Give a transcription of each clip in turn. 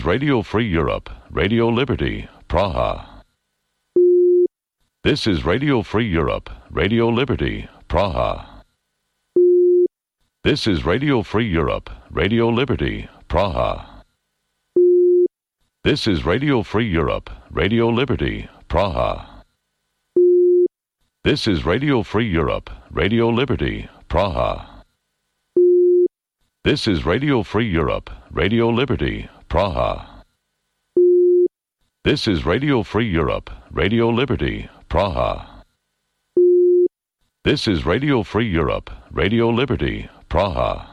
Radio Free Europe, Radio Liberty, Praha. This is Radio Free Europe, Radio Liberty, Praha. This is Radio Free Europe, Radio Liberty, Praha. This is Radio Free Europe, Radio Liberty, Praha. This is Radio Free Europe, Radio Liberty, Praha. This is Radio Free Europe, Radio Liberty, Praha. This is Radio Free Europe, Radio Liberty, Praha. This is Radio Free Europe, Radio Liberty, Praha.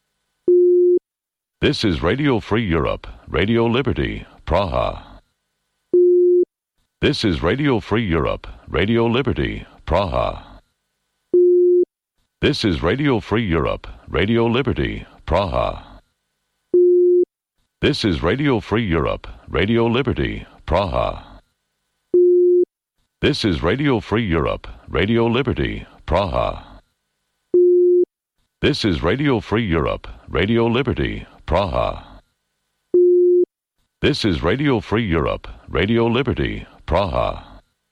This is Radio Free Europe, Radio Liberty, Praha. This is Radio Free Europe, Radio Liberty, Praha. This is Radio Free Europe, Radio Liberty, Praha. This is Radio Free Europe, Radio Liberty, Praha. This is Radio Free Europe, Radio Liberty, Praha. This is Radio Free Europe, Radio Liberty, Praha. This is Radio Free Europe, Radio Liberty, Praha.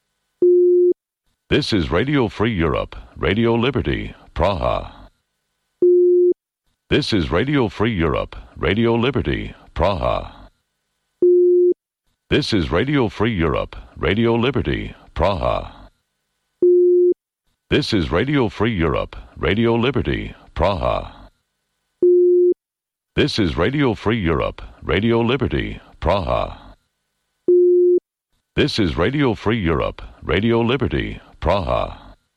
This is Radio Free Europe, Radio Liberty, Praha. This is Radio Free Europe, Radio Liberty, Praha. This is Radio Free Europe, Radio Liberty, Praha. This is Radio Free Europe, Radio Liberty, Praha. This is Radio Free Europe, Radio Liberty, Praha. This is Radio Free Europe, Radio Liberty, Praha.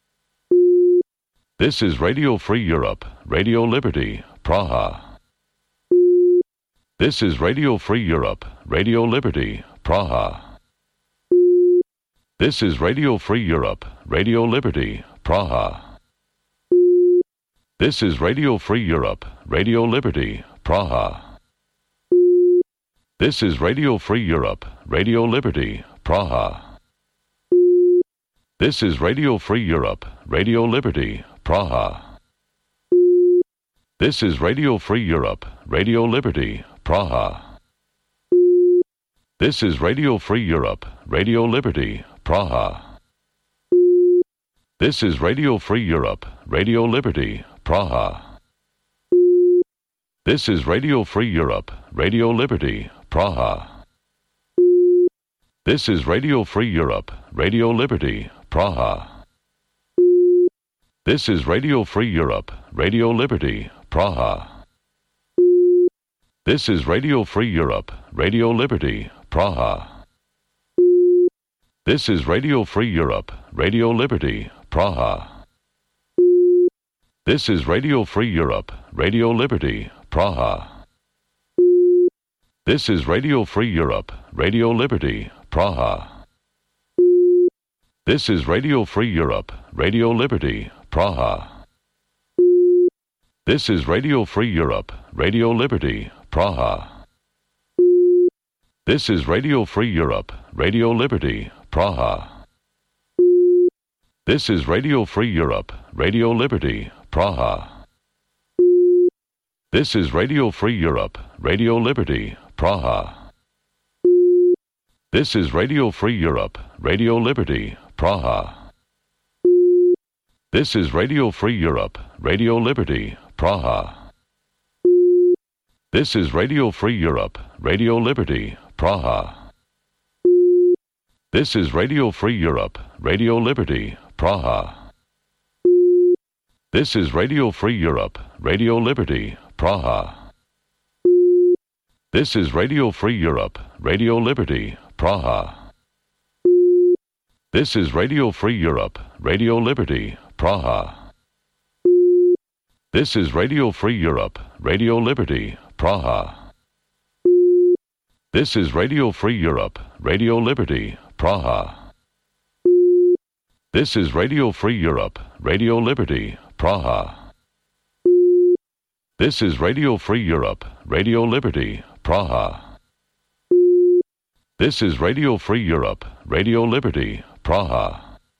This is Radio Free Europe, Radio Liberty, Praha. This is Radio Free Europe, Radio Liberty, Praha. This is Radio Free Europe, Radio Liberty, Praha. This is Radio Free Europe, Radio Liberty, Praha. This is Radio Free Europe, Radio Liberty, Praha. This is Radio Free Europe, Radio Liberty, Praha. This is Radio Free Europe, Radio Liberty, Praha. This is Radio Free Europe, Radio Liberty, Praha. This is Radio Free Europe, Radio Liberty, Praha. This is Radio Free Europe, Radio Liberty, Praha. This is Radio Free Europe, Radio Liberty, Praha. This is Radio Free Europe, Radio Liberty, Praha. This is Radio Free Europe, Radio Liberty, Praha. This is Radio Free Europe, Radio Liberty, Praha. This is Radio Free Europe, Radio Liberty, Praha. This is Radio Free Europe, Radio Liberty, Praha. This is Radio Free Europe, Radio Liberty, Praha. This is Radio Free Europe, Radio Liberty, Praha. This is Radio Free Europe, Radio Liberty, Praha. This is Radio Free Europe, Radio Liberty, Praha. This is Radio Free Europe, Radio Liberty, Praha. This is Radio Free Europe, Radio Liberty, Praha. This is Radio Free Europe, Radio Liberty, Praha. This is Radio Free Europe, Radio Liberty, Praha. This is Radio Free Europe, Radio Liberty, Praha. This is Radio Free Europe, Radio Liberty, Praha. This is Radio Free Europe, Radio Liberty, Praha. This is Radio Free Europe, Radio Liberty, Praha. This is Radio Free Europe, Radio Liberty, Praha. This is Radio Free Europe, Radio Liberty, Praha. This is Radio Free Europe, Radio Liberty, Praha. This is Radio Free Europe, Radio Liberty, Praha. This is Radio Free Europe, Radio Liberty, Praha.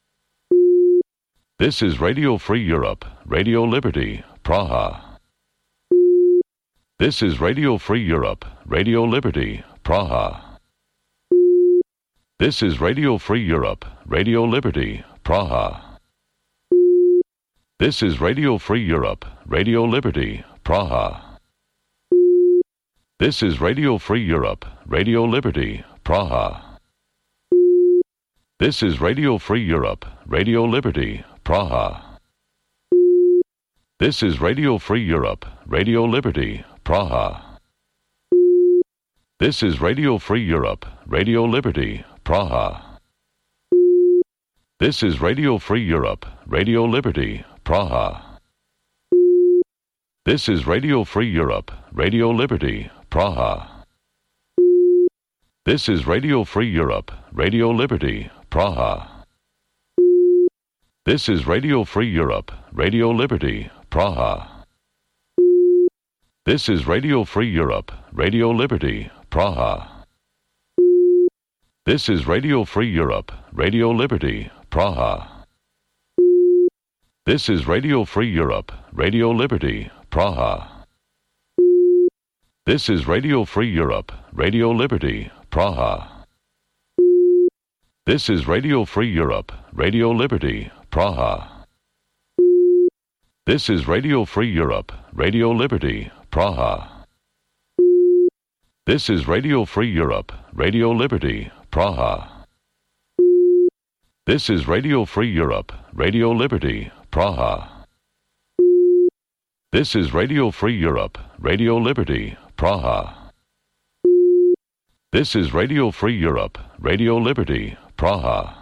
This is Radio Free Europe, Radio Liberty, Praha. This is Radio Free Europe, Radio Liberty, Praha. This is Radio Free Europe, Radio Liberty, Praha. This is Radio Free Europe, Radio Liberty, Praha. This is Radio Free Europe, Radio Liberty, Praha. This is Radio Free Europe, Radio Liberty, Praha. This is Radio Free Europe, Radio Liberty, Praha. This is Radio Free Europe, Radio Liberty, Praha. This is Radio Free Europe, Radio Liberty, Praha. This is Radio Free Europe, Radio Liberty, Praha. This is Radio Free Europe, Radio Liberty, Praha. This is Radio Free Europe, Radio Liberty, Praha. This is Radio Free Europe, Radio Liberty, Praha. This is Radio Free Europe, Radio Liberty, Praha. This is Radio Free Europe, Radio Liberty, Praha. This is Radio Free Europe, Radio Liberty, Praha. This is Radio Free Europe, Radio Liberty, Praha. This is Radio Free Europe, Radio Liberty, Praha. This is Radio Free Europe, Radio Liberty, Praha. This is Radio Free Europe, Radio Liberty, Praha. This is Radio Free Europe, Radio Liberty, Praha. This is Radio Free Europe, Radio Liberty, Praha.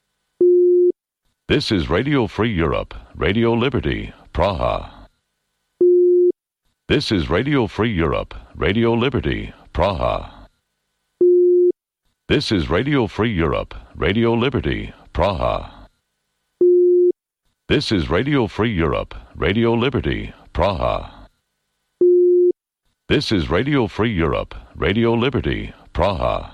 This is Radio Free Europe, Radio Liberty, Praha. This is Radio Free Europe, Radio Liberty, Praha. This is Radio Free Europe, Radio Liberty, Praha. This is Radio Free Europe, Radio Liberty, Praha. This is Radio Free Europe, Radio Liberty, Praha.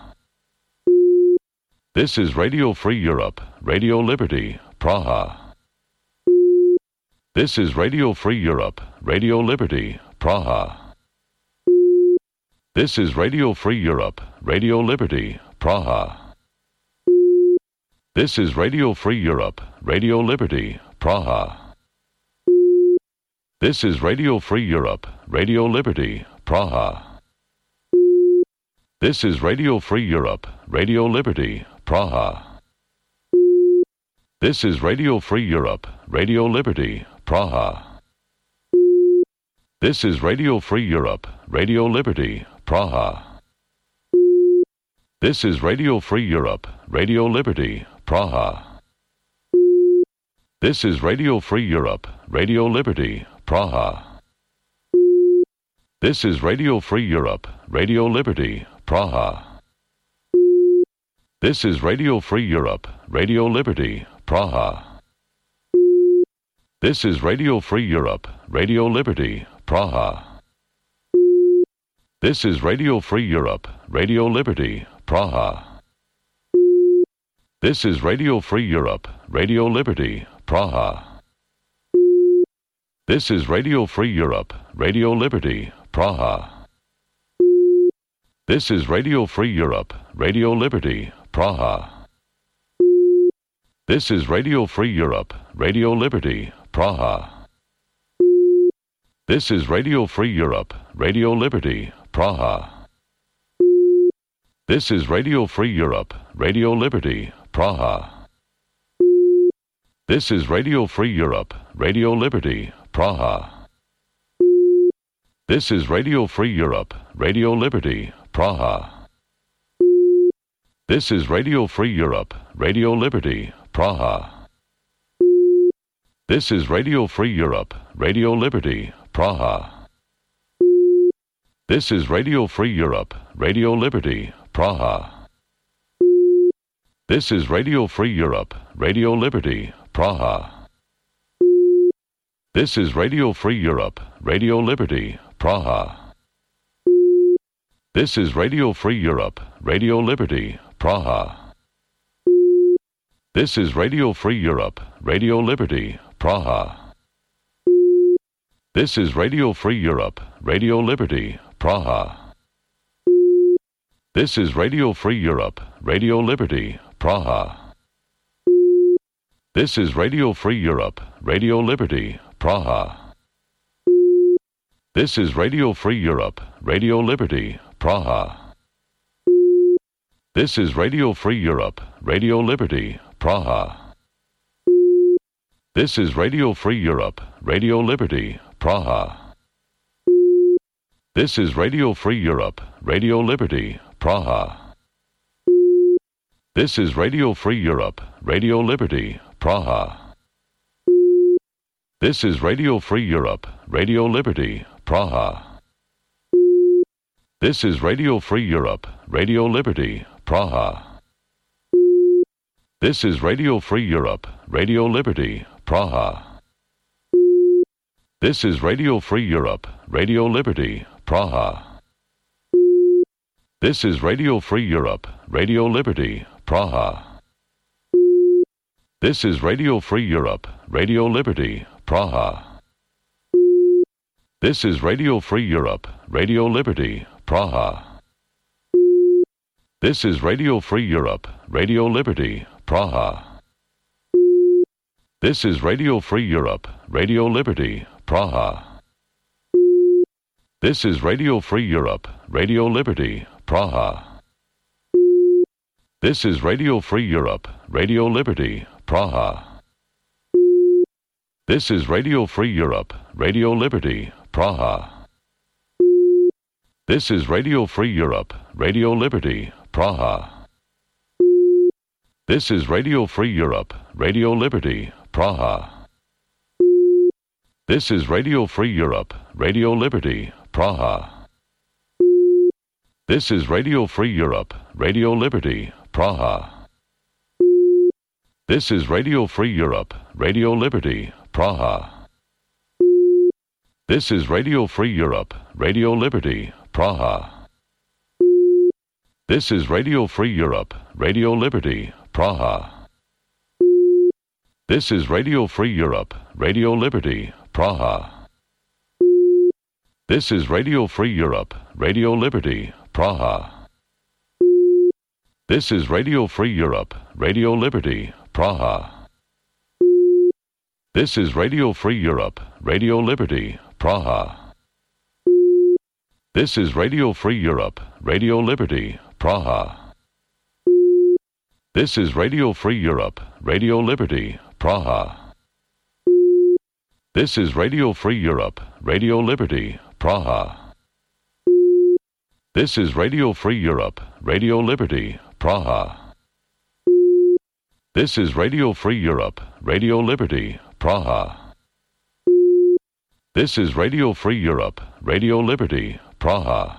This is Radio Free Europe, Radio Liberty, Praha. This is Radio Free Europe, Radio Liberty, Praha. This is Radio Free Europe, Radio Liberty, Praha. This is Radio Free Europe, Radio Liberty, Praha. This is Radio Free Europe, Radio Liberty, Praha. This is Radio Free Europe, Radio Liberty, Praha. This is Radio Free Europe, Radio Liberty, Praha. This is Radio Free Europe, Radio Liberty, Praha. This is Radio Free Europe, Radio Liberty, Praha. This is Radio Free Europe, Radio Liberty, Praha. This is Radio Free Europe, Radio Liberty, Praha. This is Radio Free Europe, Radio Liberty, Praha. This is Radio Free Europe, Radio Liberty, Praha. This is Radio Free Europe, Radio Liberty, Praha. This is Radio Free Europe, Radio Liberty, Praha. This is Radio Free Europe, Radio Liberty, Praha. This is Radio Free Europe, Radio Liberty, Praha. This is Radio Free Europe, Radio Liberty, Praha. This is Radio Free Europe, Radio Liberty, Praha. This is Radio Free Europe, Radio Liberty, Praha. This is Radio Free Europe, Radio Liberty, Praha. This is Radio Free Europe, Radio Liberty, Praha. This is Radio Free Europe, Radio Liberty, Praha. This is Radio Free Europe, Radio Liberty, Praha. This is Radio Free Europe, Radio Liberty, Praha. This is Radio Free Europe, Radio Liberty, Praha. This is Radio Free Europe, Radio Liberty, Praha. This is Radio Free Europe, Radio Liberty, Praha. This is Radio Free Europe, Radio Liberty, Praha. This is Radio Free Europe, Radio Liberty, Praha. This is Radio Free Europe, Radio Liberty, Praha. This is Radio Free Europe, Radio Liberty, Praha. This is Radio Free Europe, Radio Liberty, Praha. This is Radio Free Europe, Radio Liberty, Praha. This is Radio Free Europe, Radio Liberty, Praha. This is Radio Free Europe, Radio Liberty, Praha. This is Radio Free Europe, Radio Liberty, Praha. This is Radio Free Europe, Radio Liberty, Praha. This is Radio Free Europe, Radio Liberty, Praha. This is Radio Free Europe, Radio Liberty, Praha. This is Radio Free Europe, Radio Liberty, Praha. This is Radio Free Europe, Radio Liberty, Praha. This is Radio Free Europe, Radio Liberty, Praha. This is Radio Free Europe, Radio Liberty, Praha. This is Radio Free Europe, Radio Liberty, Praha. This is Radio Free Europe, Radio Liberty, Praha. This is Radio Free Europe, Radio Liberty, Praha. This is Radio Free Europe, Radio Liberty, Praha. This is Radio Free Europe, Radio Liberty, Praha. This is Radio Free Europe, Radio Liberty, Praha. This is Radio Free Europe, Radio Liberty, Praha. This is Radio Free Europe, Radio Liberty, Praha. This is Radio Free Europe, Radio Liberty, Praha. This is Radio Free Europe, Radio Liberty, Praha. This is Radio Free Europe, Radio Liberty, Praha. This is Radio Free Europe, Radio Liberty, Praha. This is Radio Free Europe, Radio Liberty, Praha. This is Radio Free Europe, Radio Liberty, Praha. This is Radio Free Europe, Radio Liberty, Praha. This is Radio Free Europe, Radio Liberty, Praha. This is Radio Free Europe, Radio Liberty, Praha. This is Radio Free Europe, Radio Liberty, Praha. This is Radio Free Europe, Radio Liberty, Praha. This is Radio Free Europe, Radio Liberty, Praha. This is Radio Free Europe, Radio Liberty, Praha. This is Radio Free Europe, Radio Liberty, Praha.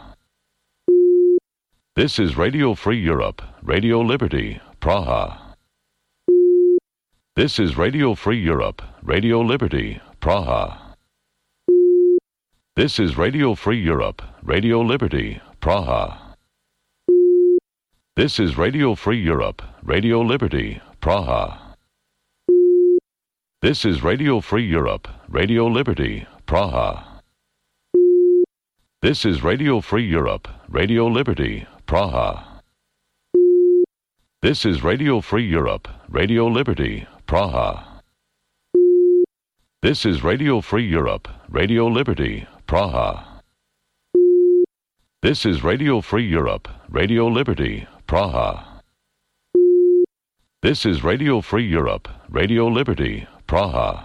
This is Radio Free Europe, Radio Liberty, Praha. This is Radio Free Europe, Radio Liberty, Praha. This is Radio Free Europe, Radio Liberty, Praha. This is Radio Free Europe, Radio Liberty, Praha. This is Radio Free Europe, Radio Liberty, Praha. This is Radio Free Europe, Radio Liberty, Praha. This is Radio Free Europe, Radio Liberty, Praha. This is Radio Free Europe, Radio Liberty, Praha. This is Radio Free Europe, Radio Liberty, Praha. This is Radio Free Europe, Radio Liberty, Praha.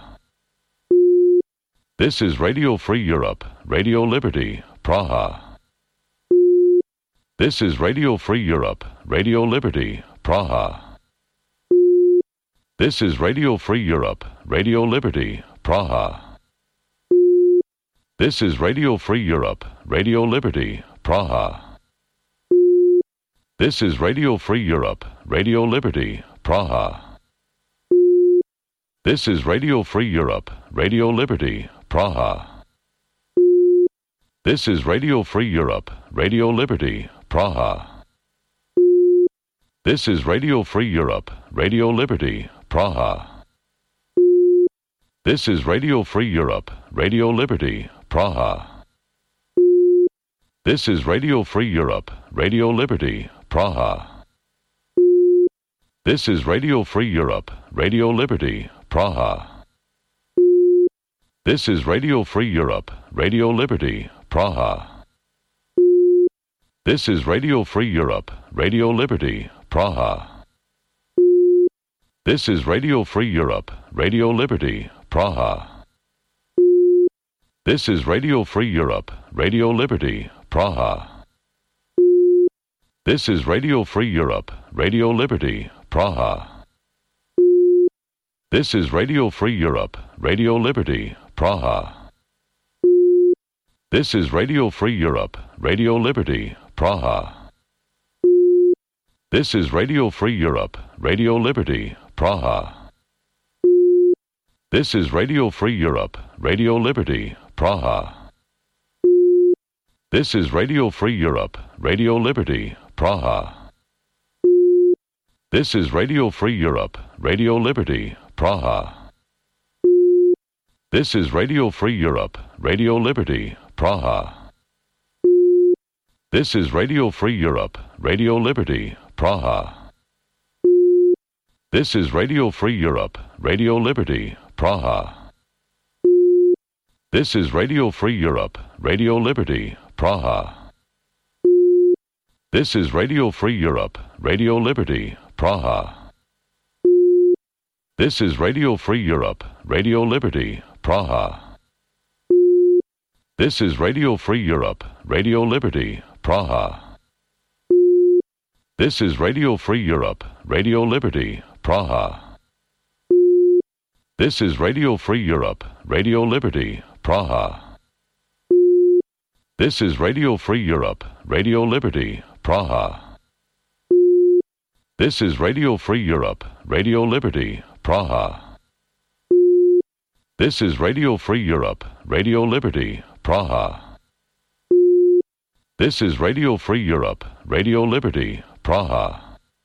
This is Radio Free Europe, Radio Liberty, Praha. This is Radio Free Europe, Radio Liberty, Praha. This is Radio Free Europe, Radio Liberty, Praha. This is Radio Free Europe, Radio Liberty, Praha. This is Radio Free Europe, Radio Liberty, Praha. This is Radio Free Europe, Radio Liberty, Praha. This is Radio Free Europe, Radio Liberty, Praha. This is Radio Free Europe, Radio Liberty, Praha. This is Radio Free Europe, Radio Liberty, Praha. This is Radio Free Europe, Radio Liberty, Praha. This is Radio Free Europe, Radio Liberty, Praha. This is Radio Free Europe, Radio Liberty, Praha. This is Radio Free Europe, Radio Liberty, Praha. This is Radio Free Europe, Radio Liberty, Praha. This is Radio Free Europe, Radio Liberty, Praha. This is Radio Free Europe, Radio Liberty, Praha. This is Radio Free Europe, Radio Liberty, Praha. This is Radio Free Europe, Radio Liberty, Praha. This is Radio Free Europe, Radio Liberty, Praha. This is Radio Free Europe, Radio Liberty, Praha. This is Radio Free Europe, Radio Liberty, Praha. This is Radio Free Europe, Radio Liberty, Praha. This is Radio Free Europe, Radio Liberty, Praha. This is Radio Free Europe, Radio Liberty, Praha. This is Radio Free Europe, Radio Liberty, Praha. This is Radio Free Europe, Radio Liberty, Praha. This is Radio Free Europe, Radio Liberty, Praha. This is Radio Free Europe, Radio Liberty, Praha. This is Radio Free Europe, Radio Liberty, Praha. This is Radio Free Europe, Radio Liberty, Praha. This is Radio Free Europe, Radio Liberty, Praha. This is Radio Free Europe, Radio Liberty, Praha. This is Radio Free Europe, Radio Liberty, Praha. This is Radio Free Europe, Radio Liberty, Praha. This is Radio Free Europe, Radio Liberty, Praha.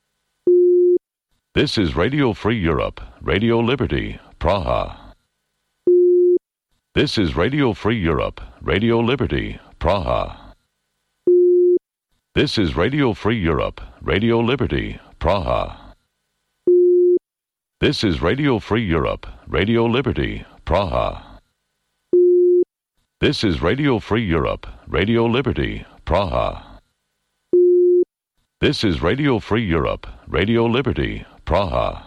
This is Radio Free Europe, Radio Liberty, Praha. This is Radio Free Europe, Radio Liberty, Praha. This is Radio Free Europe, Radio Liberty, Praha. This is Radio Free Europe, Radio Liberty, Praha. This is Radio Free Europe, Radio Liberty, Praha. This is Radio Free Europe, Radio Liberty, Praha.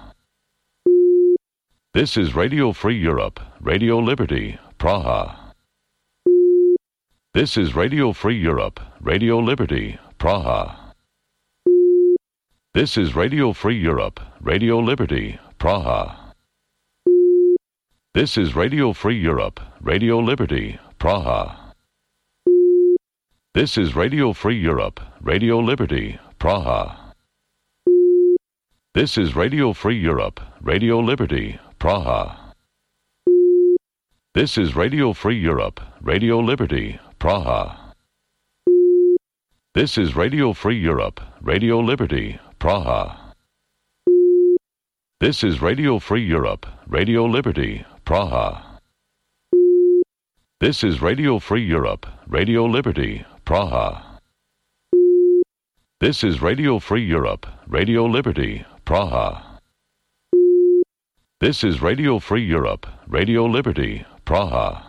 This is Radio Free Europe, Radio Liberty, Praha. This is Radio Free Europe, Radio Liberty, Praha. This is Radio Free Europe, Radio Liberty, Praha. This is Radio Free Europe, Radio Liberty, Praha. This is Radio Free Europe, Radio Liberty, Praha. This is Radio Free Europe, Radio Liberty, Praha. This is Radio Free Europe, Radio Liberty, Praha. This is Radio Free Europe, Radio Liberty, Praha. This is Radio Free Europe, Radio Liberty, Praha. This is Radio Free Europe, Radio Liberty, Praha. This is Radio Free Europe, Radio Liberty, Praha. This is Radio Free Europe, Radio Liberty, Praha.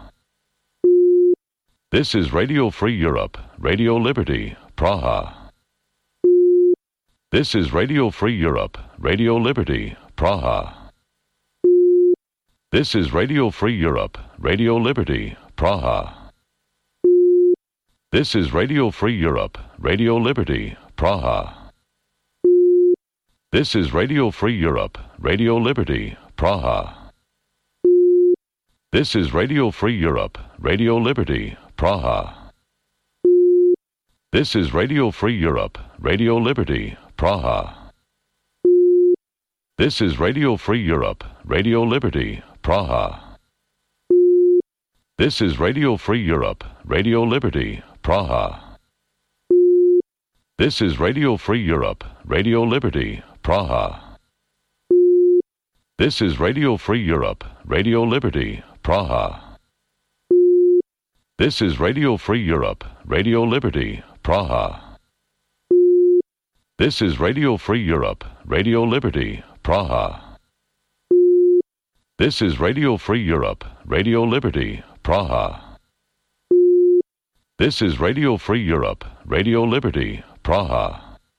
This is Radio Free Europe, Radio Liberty, Praha. This is Radio Free Europe, Radio Liberty, Praha. This is Radio Free Europe, Radio Liberty, Praha. This is Radio Free Europe, Radio Liberty, Praha. This is Radio Free Europe, Radio Liberty, Praha. This is Radio Free Europe, Radio Liberty, Praha. This is Radio Free Europe, Radio Liberty, Praha. This is Radio Free Europe, Radio Liberty, Praha. This is Radio Free Europe, Radio Liberty, Praha. This is Radio Free Europe, Radio Liberty, Praha. This is Radio Free Europe, Radio Liberty, Praha. This is Radio Free Europe, Radio Liberty, Praha. This is Radio Free Europe, Radio Liberty, Praha. This is Radio Free Europe, Radio Liberty, Praha. This is Radio Free Europe, Radio Liberty, Praha.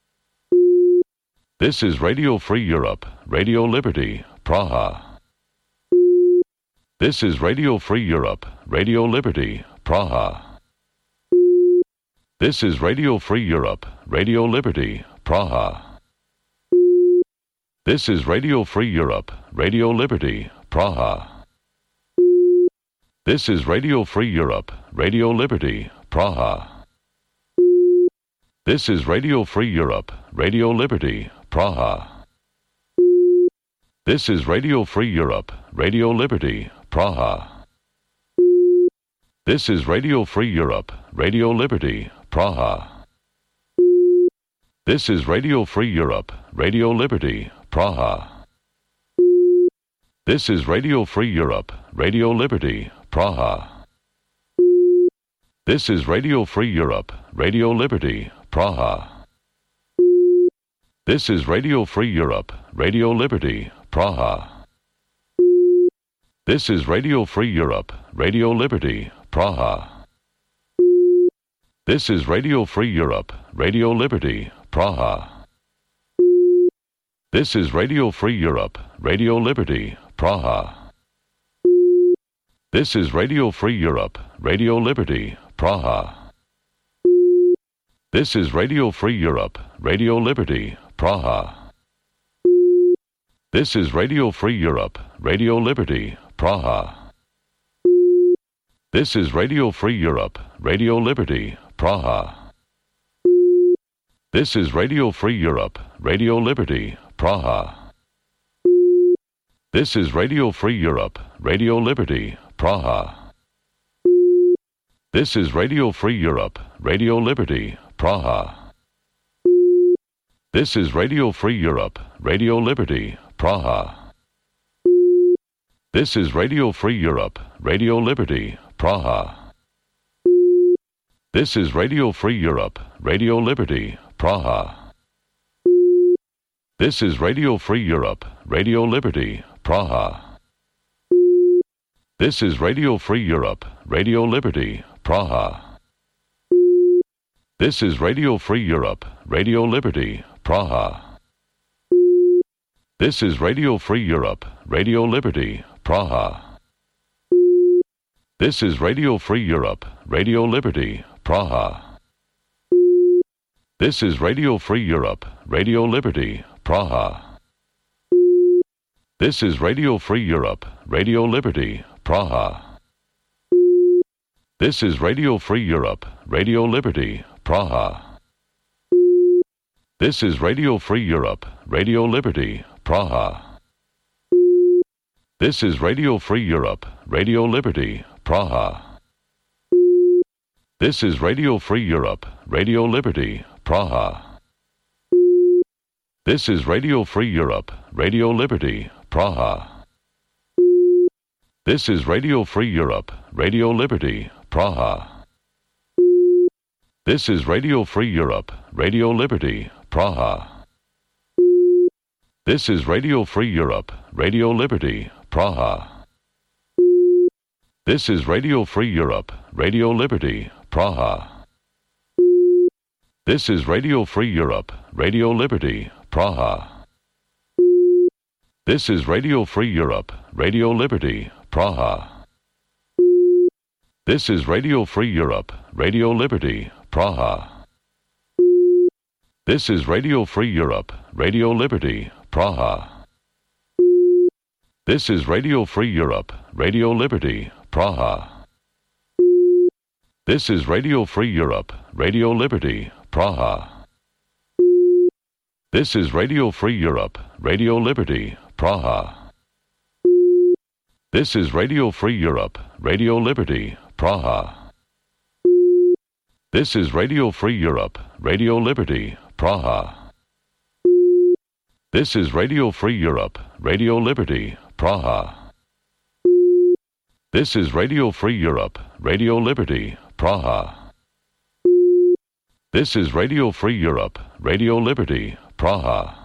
This is Radio Free Europe, Radio Liberty, Praha. This is Radio Free Europe, Radio Liberty, Praha. This is Radio Free Europe, Radio Liberty, Praha. This is Radio Free Europe, Radio Liberty, Praha. This is Radio Free Europe, Radio Liberty, Praha. This is Radio Free Europe, Radio Liberty, Praha. This is Radio Free Europe, Radio Liberty, Praha. This is Radio Free Europe, Radio Liberty, Praha. This is Radio Free Europe, Radio Liberty, Praha. This is Radio Free Europe, Radio Liberty, Praha. This is Radio Free Europe, Radio Liberty, Praha. This is Radio Free Europe, Radio Liberty, Praha. This is Radio Free Europe, Radio Liberty, Praha. This is Radio Free Europe, Radio Liberty, Praha. This is Radio Free Europe, Radio Liberty, Praha. This is Radio Free Europe, Radio Liberty, Praha. This is Radio Free Europe, Radio Liberty, Praha. This is Radio Free Europe, Radio Liberty, Praha. This is Radio Free Europe, Radio Liberty, Praha. This is Radio Free Europe, Radio Liberty, Praha. This is Radio Free Europe, Radio Liberty, Praha. This is Radio Free Europe, Radio Liberty, Praha. This is Radio Free Europe, Radio Liberty, Praha. This is Radio Free Europe, Radio Liberty, Praha. This is Radio Free Europe, Radio Liberty, Praha. This is Radio Free Europe, Radio Liberty, Praha. This is Radio Free Europe, Radio Liberty, Praha. This is Radio Free Europe, Radio Liberty, Praha. This is Radio Free Europe, Radio Liberty, Praha. This is Radio Free Europe, Radio Liberty, Praha. This is Radio Free Europe, Radio Liberty, Praha. This is Radio Free Europe, Radio Liberty, Praha. This is Radio Free Europe, Radio Liberty, Praha. This is Radio Free Europe, Radio Liberty, Praha. This is Radio Free Europe, Radio Liberty, Praha. This is Radio Free Europe, Radio Liberty, Praha. This is Radio Free Europe, Radio Liberty, Praha. This is Radio Free Europe, Radio Liberty, Praha. This is Radio Free Europe, Radio Liberty, Praha. This is Radio Free Europe, Radio Liberty, Praha. This is Radio Free Europe, Radio Liberty, Praha. This is Radio Free Europe, Radio Liberty, Praha. This is Radio Free Europe, Radio Liberty, Praha. This is Radio Free Europe, Radio Liberty, Praha. This is Radio Free Europe, Radio Liberty, Praha. This is Radio Free Europe, Radio Liberty, Praha. This is Radio Free Europe, Radio Liberty, Praha. This is Radio Free Europe, Radio Liberty, Praha. This is Radio Free Europe, Radio Liberty, Praha. This is Radio Free Europe, Radio Liberty, Praha. This is Radio Free Europe, Radio Liberty, Praha. This is Radio Free Europe, Radio Liberty, Praha. This is Radio Free Europe, Radio Liberty, Praha.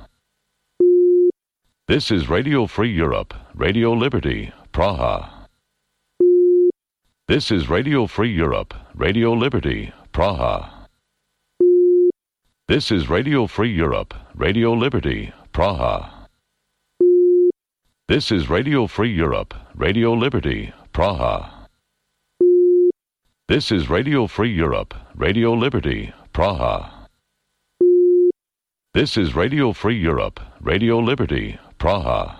This is Radio Free Europe, Radio Liberty, Praha. This is Radio Free Europe, Radio Liberty, Praha. This is Radio Free Europe, Radio Liberty, Praha. This is Radio Free Europe, Radio Liberty, Praha. This is Radio Free Europe, Radio Liberty, Praha. This is Radio Free Europe, Radio Liberty, Praha.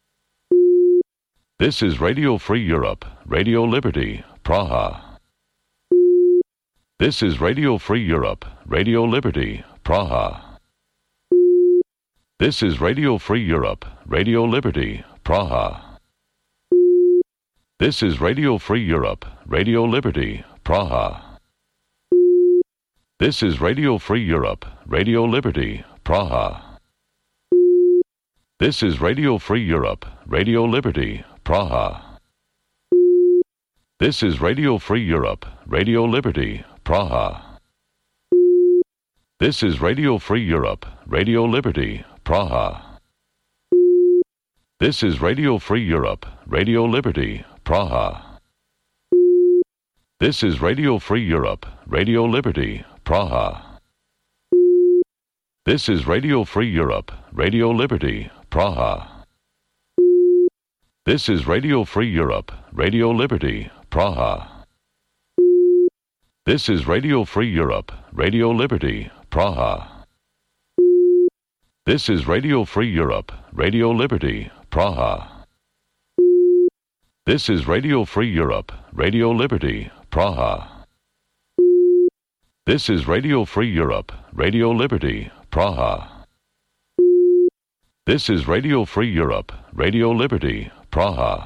This is Radio Free Europe, Radio Liberty, Praha. This is Radio Free Europe, Radio Liberty, Praha. This is Radio Free Europe, Radio Liberty, Praha. This is Radio Free Europe, Radio Liberty, Praha. This is Radio Free Europe, Radio Liberty, Praha. This is Radio Free Europe, Radio Liberty, Praha. This is Radio Free Europe, Radio Liberty, Praha. This is Radio Free Europe, Radio Liberty, Praha. This is Radio Free Europe, Radio Liberty, Praha. This is Radio Free Europe, Radio Liberty, Praha. This is Radio Free Europe, Radio Liberty, Praha. This is Radio Free Europe, Radio Liberty, Praha. This is Radio Free Europe, Radio Liberty, Praha. This is Radio Free Europe, Radio Liberty, Praha. This is Radio Free Europe, Radio Liberty, Praha. This is Radio Free Europe, Radio Liberty, Praha. This is Radio Free Europe, Radio Liberty, Praha.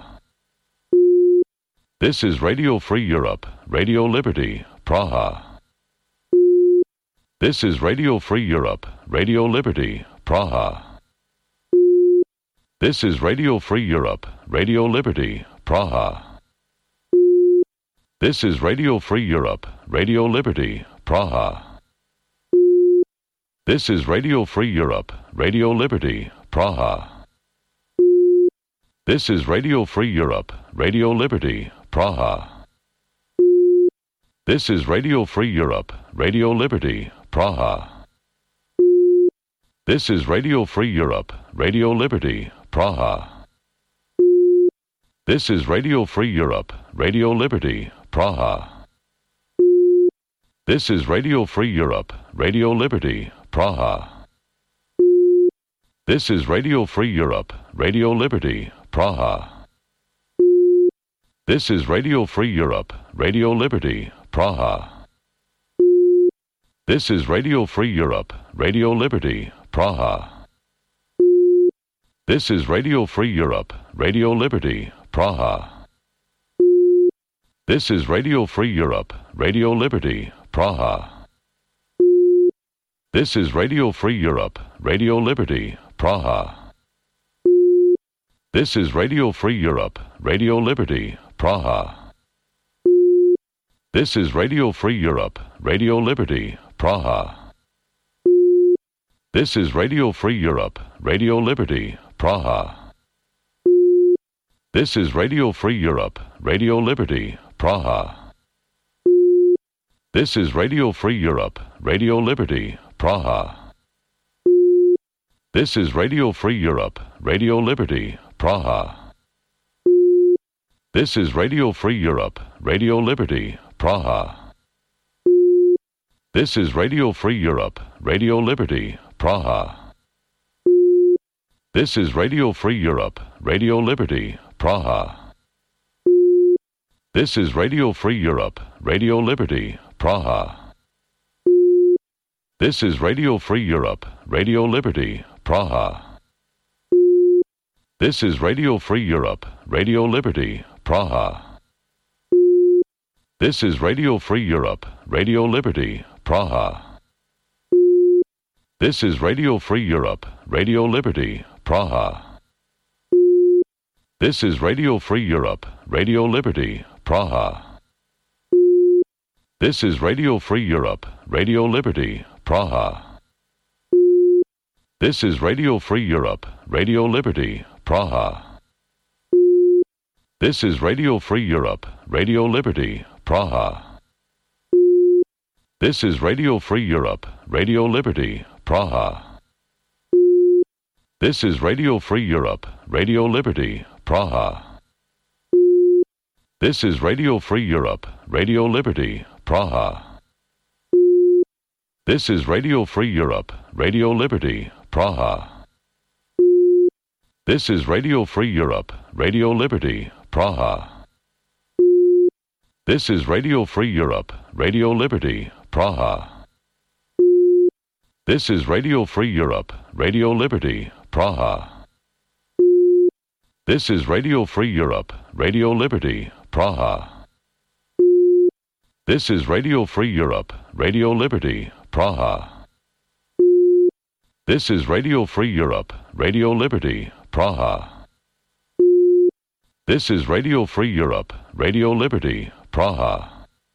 This is Radio Free Europe, Radio Liberty, Praha. This is Radio Free Europe, Radio Liberty, Praha. This is Radio Free Europe, Radio Liberty, Praha. This is Radio Free Europe, Radio Liberty, Praha. This is Radio Free Europe, Radio Liberty, Praha. This is Radio Free Europe, Radio Liberty, Praha. This is Radio Free Europe, Radio Liberty, Praha. This is Radio Free Europe, Radio Liberty, Praha. This is Radio Free Europe, Radio Liberty, Praha. This is Radio Free Europe, Radio Liberty, Praha. This is Radio Free Europe, Radio Liberty, Praha. This is Radio Free Europe, Radio Liberty, Praha. This is Radio Free Europe, Radio Liberty, Praha. This is Radio Free Europe, Radio Liberty, Praha. This is Radio Free Europe, Radio Liberty, Praha. This is Radio Free Europe, Radio Liberty, Praha. This is Radio Free Europe, Radio Liberty, Praha. This is Radio Free Europe, Radio Liberty, Praha. This is Radio Free Europe, Radio Liberty, Praha. This is Radio Free Europe, Radio Liberty, Praha. This is Radio Free Europe, Radio Liberty, Praha. This is Radio Free Europe, Radio Liberty, Praha. This is Radio Free Europe, Radio Liberty, Praha. This is Radio Free Europe, Radio Liberty, Praha. This is Radio Free Europe, Radio Liberty, Praha. This is Radio Free Europe, Radio Liberty, Praha. This is Radio Free Europe, Radio Liberty, Praha. This is Radio Free Europe, Radio Liberty, Praha. This is Radio Free Europe, Radio Liberty, Praha. This is Radio Free Europe, Radio Liberty, Praha. This is Radio Free Europe, Radio Liberty, Praha. This is Radio Free Europe, Radio Liberty, Praha. This is Radio Free Europe, Radio Liberty, Praha. This is Radio Free Europe, Radio Liberty, Praha. This is Radio Free Europe, Radio Liberty, Praha. This is Radio Free Europe, Radio Liberty, Praha. This is Radio Free Europe, Radio Liberty, Praha. This is Radio Free Europe, Radio Liberty, Praha. This is Radio Free Europe, Radio Liberty, Praha. This is Radio Free Europe, Radio Liberty, Praha. This is Radio Free Europe, Radio Liberty, Praha. This is Radio Free Europe, Radio Liberty, Praha. This is Radio Free Europe, Radio Liberty, Praha. This is Radio Free Europe, Radio Liberty, Praha. This is Radio Free Europe, Radio Liberty, Praha.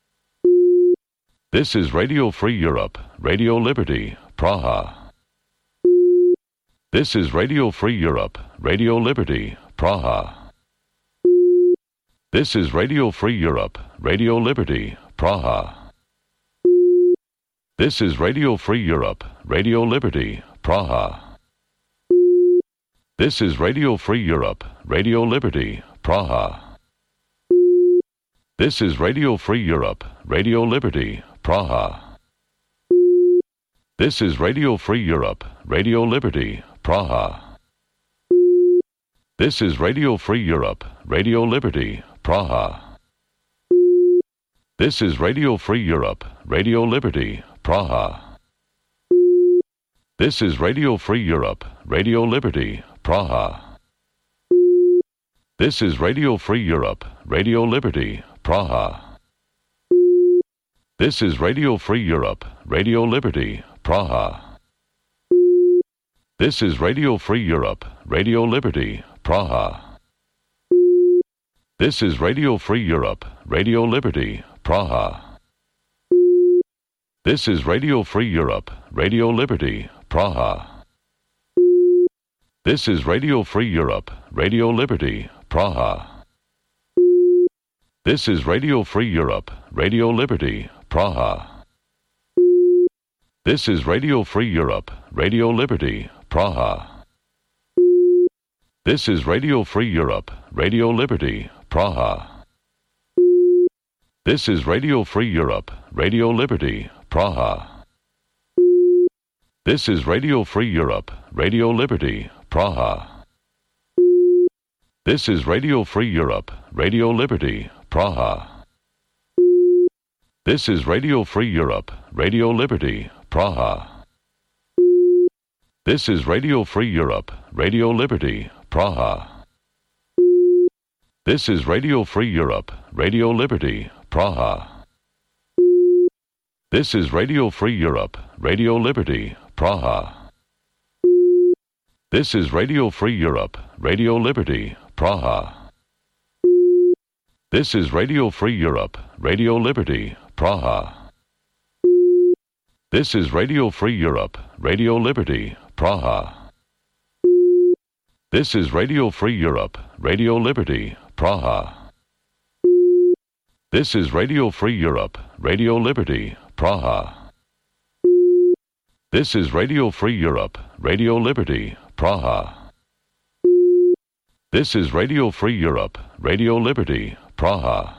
This is Radio Free Europe, Radio Liberty, Praha. This is Radio Free Europe, Radio Liberty, Praha. This is Radio Free Europe, Radio Liberty, Praha. This is Radio Free Europe, Radio Liberty, Praha. This is Radio Free Europe, Radio Liberty, Praha. This is Radio Free Europe, Radio Liberty, Praha. This is Radio Free Europe, Radio Liberty, Praha. This is Radio Free Europe, Radio Liberty, Praha. This is Radio Free Europe, Radio Liberty, Praha. This is Radio Free Europe, Radio Liberty, Praha. This is Radio Free Europe, Radio Liberty, Praha. This is Radio Free Europe, Radio Liberty, Praha. This is Radio Free Europe, Radio Liberty, Praha. This is Radio Free Europe, Radio Liberty, Praha. This is Radio Free Europe, Radio Liberty, Praha. This is Radio Free Europe, Radio Liberty, Praha. This is Radio Free Europe, Radio Liberty, Praha. This is Radio Free Europe, Radio Liberty, Praha. This is Radio Free Europe, Radio Liberty, Praha. This is Radio Free Europe, Radio Liberty, Praha. This is Radio Free Europe, Radio Liberty, Praha. This is Radio Free Europe, Radio Liberty, Praha. This is Radio Free Europe, Radio Liberty, Praha. This is Radio Free Europe, Radio Liberty, Praha. This is Radio Free Europe, Radio Liberty, Praha. This is Radio Free Europe, Radio Liberty, Praha. This is Radio Free Europe, Radio Liberty, Praha. This is Radio Free Europe, Radio Liberty, Praha. This is Radio Free Europe, Radio Liberty, Praha. This is Radio Free Europe, Radio Liberty, Praha. This is Radio Free Europe, Radio Liberty, Praha. This is Radio Free Europe, Radio Liberty, Praha. This is Radio Free Europe, Radio Liberty, Praha.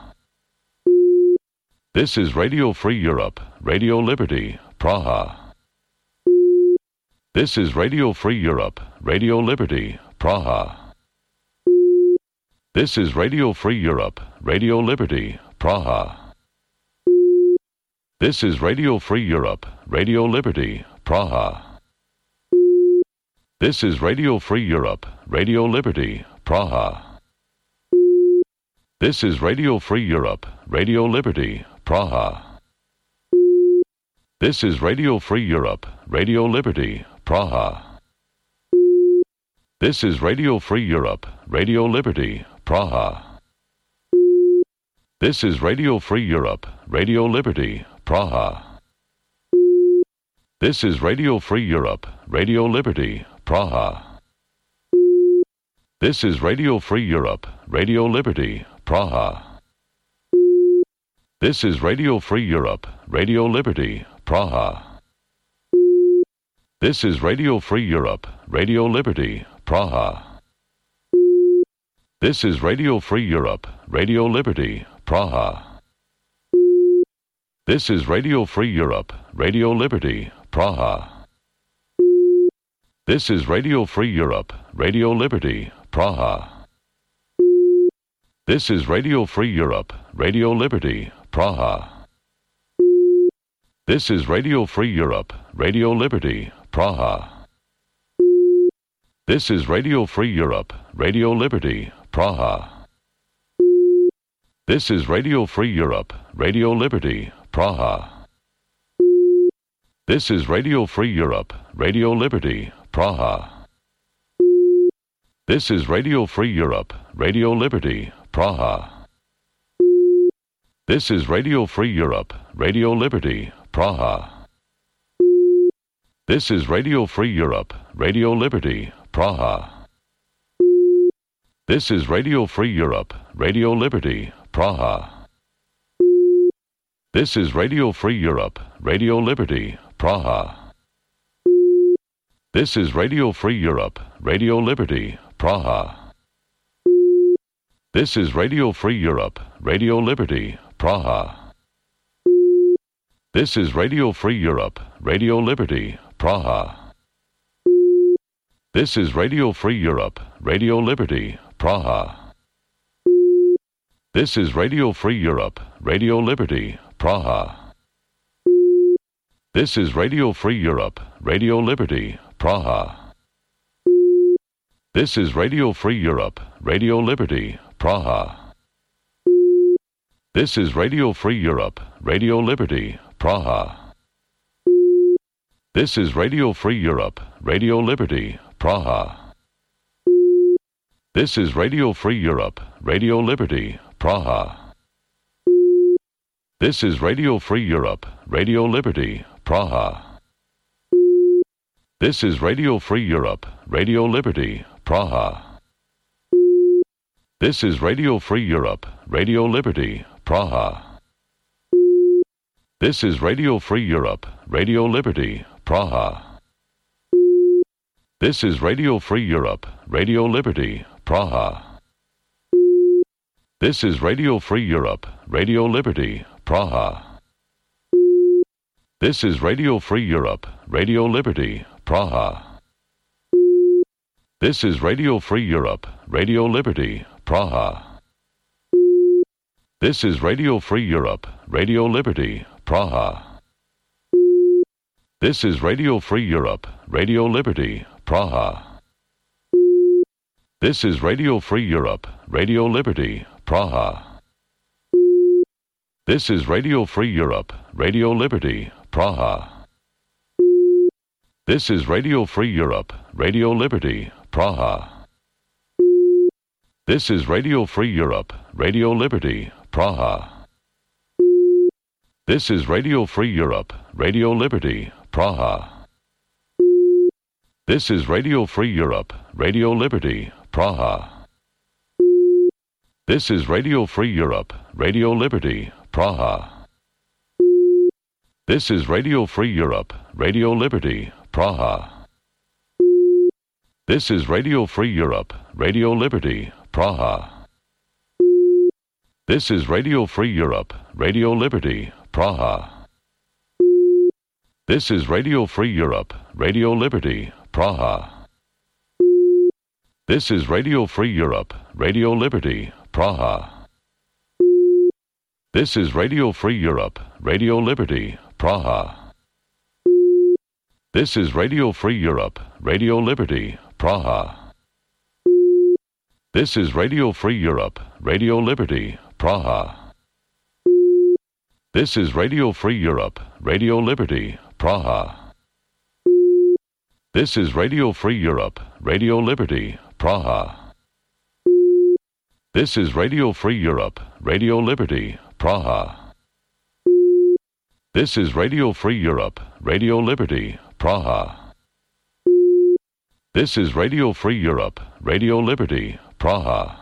This is Radio Free Europe, Radio Liberty, Praha. This is Radio Free Europe, Radio Liberty, Praha. This is Radio Free Europe, Radio Liberty, Praha. This is Radio Free Europe, Radio Liberty, Praha. This is Radio Free Europe, Radio Liberty, Praha. This is Radio Free Europe, Radio Liberty, Praha. This is Radio Free Europe, Radio Liberty, Praha. This is Radio Free Europe, Radio Liberty, Praha. This is Radio Free Europe, Radio Liberty, Praha. This is Radio Free Europe, Radio Liberty, Praha. This is Radio Free Europe, Radio Liberty, Praha. This is Radio Free Europe, Radio Liberty, Praha. This is Radio Free Europe, Radio Liberty, Praha. This is Radio Free Europe, Radio Liberty, Praha. This is Radio Free Europe, Radio Liberty, Praha. This is Radio Free Europe, Radio Liberty, Praha. This is Radio Free Europe, Radio Liberty, Praha. This is Radio Free Europe, Radio Liberty, Praha. This is Radio Free Europe, Radio Liberty, Praha. This is Radio Free Europe, Radio Liberty, Praha. This is Radio Free Europe, Radio Liberty, Praha. This is Radio Free Europe, Radio Liberty, Praha. This is Radio Free Europe, Radio Liberty, Praha. This is Radio Free Europe, Radio Liberty, Praha. This is Radio Free Europe, Radio Liberty, Praha. This is Radio Free Europe, Radio Liberty, Praha. This is Radio Free Europe, Radio Liberty, Praha. This is Radio Free Europe, Radio Liberty, Praha. This is Radio Free Europe, Radio Liberty, Praha. This is Radio Free Europe, Radio Liberty, Praha. This is Radio Free Europe, Radio Liberty, Praha. This is Radio Free Europe, Radio Liberty, Praha. This is Radio Free Europe, Radio Liberty, Praha. This is Radio Free Europe, Radio Liberty, Praha. This is Radio Free Europe, Radio Liberty, Praha. This is Radio Free Europe, Radio Liberty, Praha. This is Radio Free Europe, Radio Liberty, Praha. This is Radio Free Europe, Radio Liberty, Praha. This is Radio Free Europe, Radio Liberty, Praha. This is Radio Free Europe, Radio Liberty, Praha. This is Radio Free Europe, Radio Liberty, Praha. This is Radio Free Europe, Radio Liberty, Praha. This is Radio Free Europe, Radio Liberty, Praha. This is Radio Free Europe, Radio Liberty, Praha. This is Radio Free Europe, Radio Liberty, Praha. This is Radio Free Europe, Radio Liberty, Praha. This is Radio Free Europe, Radio Liberty, Praha. This is Radio Free Europe, Radio Liberty, Praha. This is Radio Free Europe, Radio Liberty, Praha. This is Radio Free Europe, Radio Liberty, Praha. This is Radio Free Europe, Radio Liberty, Praha. This is Radio Free Europe, Radio Liberty, Praha. This is Radio Free Europe, Radio Liberty, Praha. This is Radio Free Europe, Radio Liberty, Praha. This is Radio Free Europe, Radio Liberty, Praha. This is Radio Free Europe, Radio Liberty, Praha. This is Radio Free Europe, Radio Liberty, Praha. This is Radio Free Europe, Radio Liberty, Praha. This is Radio Free Europe, Radio Liberty, Praha. This is Radio Free Europe, Radio Liberty, Praha. This is Radio Free Europe, Radio Liberty, Praha. This is Radio Free Europe, Radio Liberty, Praha. This is Radio Free Europe, Radio Liberty, Praha. This is Radio Free Europe, Radio Liberty, Praha. This is Radio Free Europe, Radio Liberty, Praha. This is Radio Free Europe, Radio Liberty, Praha.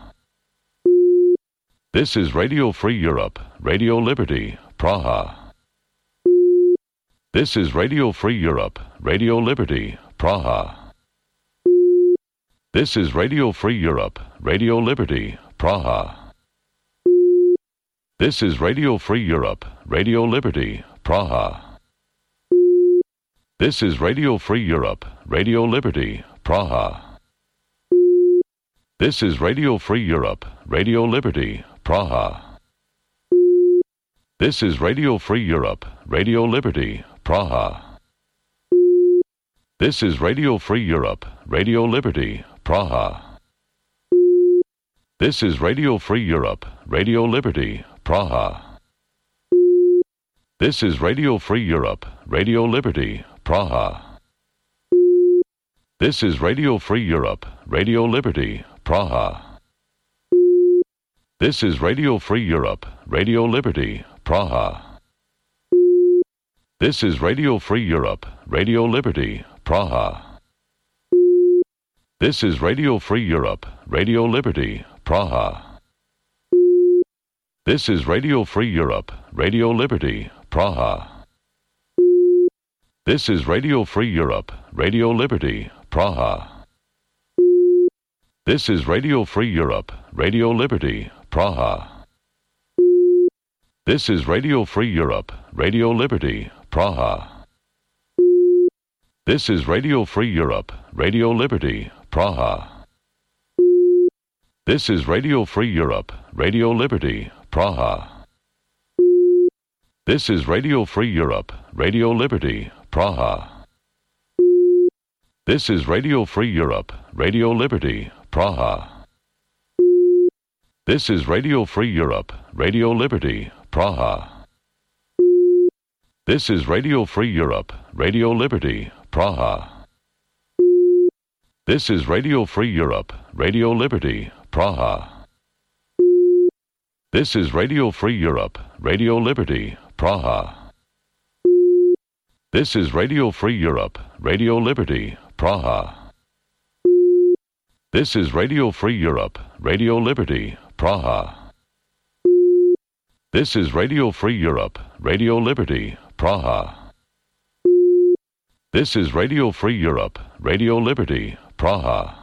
This is Radio Free Europe, Radio Liberty, Praha. This is Radio Free Europe, Radio Liberty, Praha. This is Radio Free Europe, Radio Liberty, Praha. This is Radio Free Europe, Radio Liberty, Praha. This is Radio Free Europe, Radio Liberty, Praha. This is Radio Free Europe, Radio Liberty, Praha. This is Radio Free Europe, Radio Liberty, Praha. This is Radio Free Europe, Radio Liberty, Praha. This is Radio Free Europe, Radio Liberty, Praha. This is Radio Free Europe, Radio Liberty, Praha. This is Radio Free Europe, Radio Liberty, Praha. This is Radio Free Europe, Radio Liberty, Praha. This is Radio Free Europe, Radio Liberty, Praha. This is Radio Free Europe, Radio Liberty, Praha. This is Radio Free Europe, Radio Liberty, Praha. This is Radio Free Europe, Radio Liberty, Praha. This is Radio Free Europe, Radio Liberty, Praha. This is Radio Free Europe, Radio Liberty, Praha. This is Radio Free Europe, Radio Liberty, Praha. This is Radio Free Europe, Radio Liberty, Praha. This is Radio Free Europe, Radio Liberty, Praha. This is Radio Free Europe, Radio Liberty, Praha. This is Radio Free Europe, Radio Liberty, Praha. This is Radio Free Europe, Radio Liberty, Praha. This is Radio Free Europe, Radio Liberty, Praha. This is Radio Free Europe, Radio Liberty, Praha. This is Radio Free Europe, Radio Liberty, Praha. This is Radio Free Europe, Radio Liberty, Praha. This is Radio Free Europe, Radio Liberty, Praha. This is Radio Free Europe, Radio Liberty, Praha.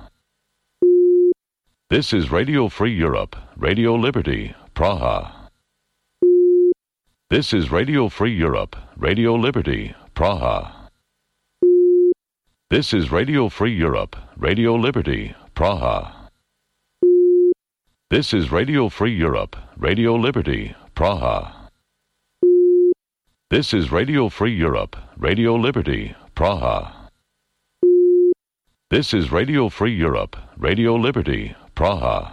This is Radio Free Europe, Radio Liberty, Praha. This is Radio Free Europe, Radio Liberty, Praha. This is Radio Free Europe, Radio Liberty, Praha. This is Radio Free Europe, Radio Liberty, Praha. This is Radio Free Europe, Radio Liberty, Praha. This is Radio Free Europe, Radio Liberty, Praha.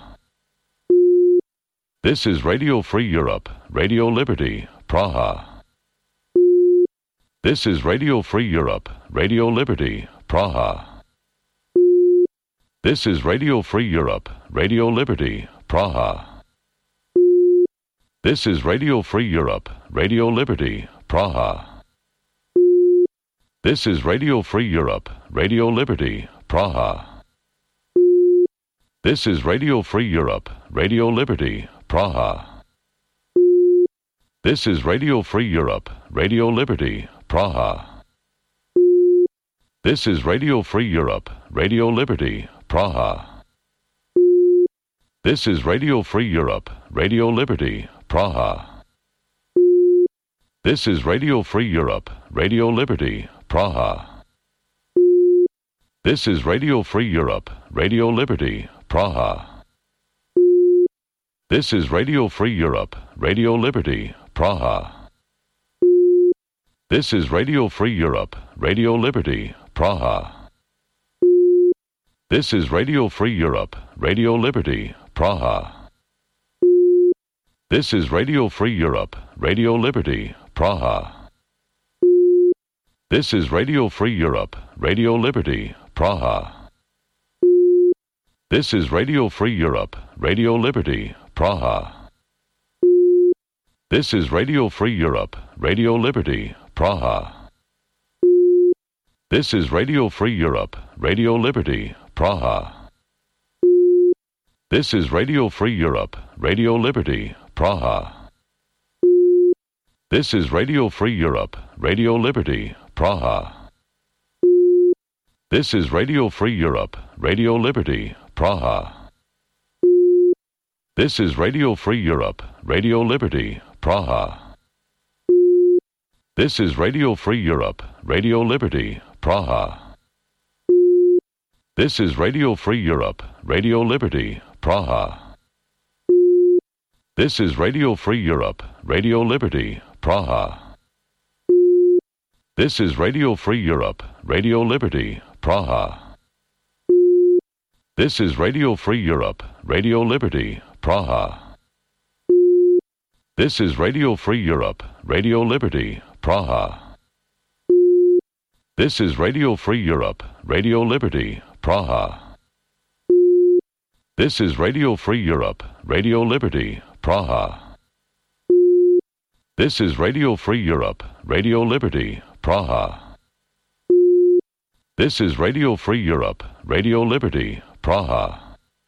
This is Radio Free Europe, Radio Liberty, Praha. This is Radio Free Europe, Radio Liberty, Praha. This is Radio Free Europe, Radio Liberty, Praha. This is Radio Free Europe, Radio Liberty, Praha. This is Radio Free Europe, Radio Liberty, Praha. This is Radio Free Europe, Radio Liberty, Praha. This is Radio Free Europe, Radio Liberty, Praha. This is Radio Free Europe, Radio Liberty, Praha. This is Radio Free Europe, Radio Liberty, Praha. This is Radio Free Europe, Radio Liberty, Praha. This is Radio Free Europe, Radio Liberty, Praha. This is Radio Free Europe, Radio Liberty, Praha. This is Radio Free Europe, Radio Liberty, Praha. This is Radio Free Europe, Radio Liberty, Praha. This is Radio Free Europe, Radio Liberty, Praha. This is Radio Free Europe, Radio Liberty, Praha. This is Radio Free Europe, Radio Liberty, Praha. This is Radio Free Europe, Radio Liberty, Praha. This is Radio Free Europe, Radio Liberty, Praha. This is Radio Free Europe, Radio Liberty, Praha. This is Radio Free Europe, Radio Liberty, Praha. This is Radio Free Europe, Radio Liberty, Praha. This is Radio Free Europe, Radio Liberty, Praha. This is Radio Free Europe, Radio Liberty, Praha. This is Radio Free Europe, Radio Liberty, Praha. This is Radio Free Europe, Radio Liberty, Praha. This is Radio Free Europe, Radio Liberty, Praha. This is Radio Free Europe, Radio Liberty, Praha. This is Radio Free Europe, Radio Liberty, Praha. This is Radio Free Europe, Radio Liberty, Praha. This is Radio Free Europe, Radio Liberty, Praha. This is Radio Free Europe, Radio Liberty, Praha. This is Radio Free Europe, Radio Liberty, Praha.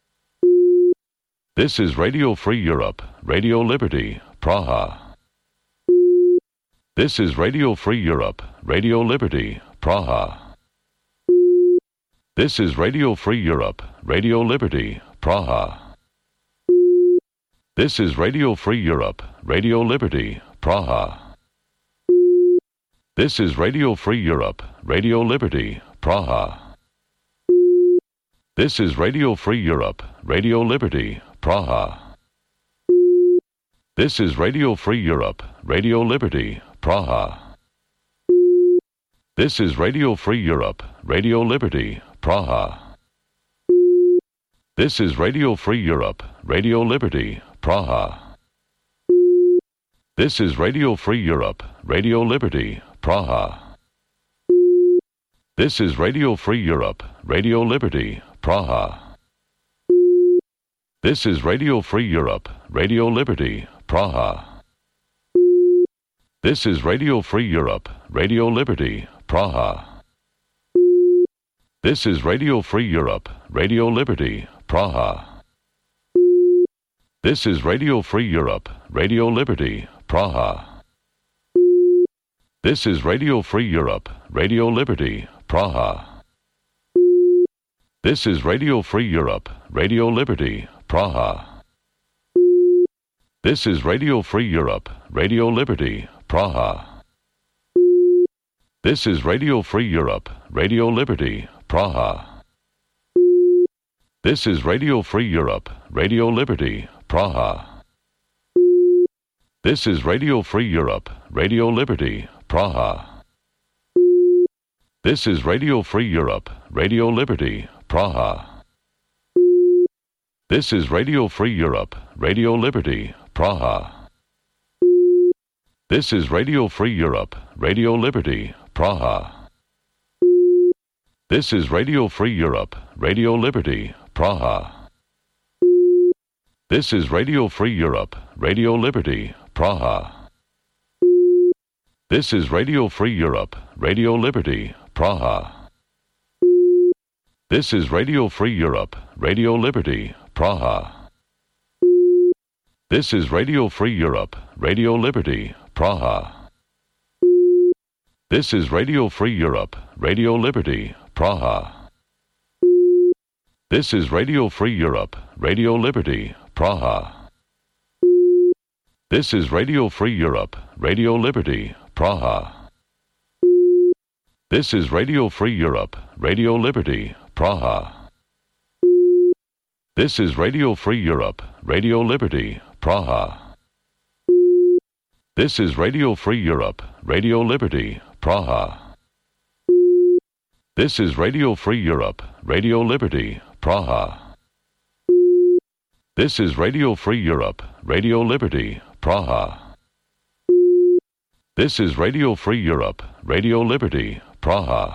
This is Radio Free Europe, Radio Liberty, Praha. This is Radio Free Europe, Radio Liberty, Praha. This is Radio Free Europe, Radio Liberty, Praha. This is Radio Free Europe, Radio Liberty, Praha. This is Radio Free Europe, Radio Liberty, Praha. This is Radio Free Europe, Radio Liberty, Praha. This is Radio Free Europe, Radio Liberty, Praha. This is Radio Free Europe, Radio Liberty, Praha. This is Radio Free Europe, Radio Liberty, Praha. This is Radio Free Europe, Radio Liberty, Praha. This is Radio Free Europe, Radio Liberty, Praha. This is Radio Free Europe, Radio Liberty, Praha. This is Radio Free Europe, Radio Liberty, Praha. This is Radio Free Europe, Radio Liberty, Praha. This is Radio Free Europe, Radio Liberty, Praha. This is Radio Free Europe, Radio Liberty, Praha. This is Radio Free Europe, Radio Liberty, Praha. This is Radio Free Europe, Radio Liberty, Praha. This is Radio Free Europe, Radio Liberty, Praha. This is Radio Free Europe, Radio Liberty, Praha. This is Radio Free Europe, Radio Liberty, Praha. This is Radio Free Europe, Radio Liberty, Praha. This is Radio Free Europe, Radio Liberty, Praha. This is Radio Free Europe, Radio Liberty, Praha. This is Radio Free Europe, Radio Liberty, Praha. This is Radio Free Europe, Radio Liberty, Praha. This is Radio Free Europe, Radio Liberty, Praha. This is Radio Free Europe, Radio Liberty, Praha. This is Radio Free Europe, Radio Liberty, Praha. This is Radio Free Europe, Radio Liberty, Praha. This is Radio Free Europe, Radio Liberty, Praha. This is Radio Free Europe, Radio Liberty, Praha. This is Radio Free Europe, Radio Liberty, Praha. This is Radio Free Europe, Radio Liberty, Praha. This is Radio Free Europe, Radio Liberty, Praha. This is Radio Free Europe, Radio Liberty, Praha. This is Radio Free Europe, Radio Liberty, Praha. This is Radio Free Europe, Radio Liberty, Praha.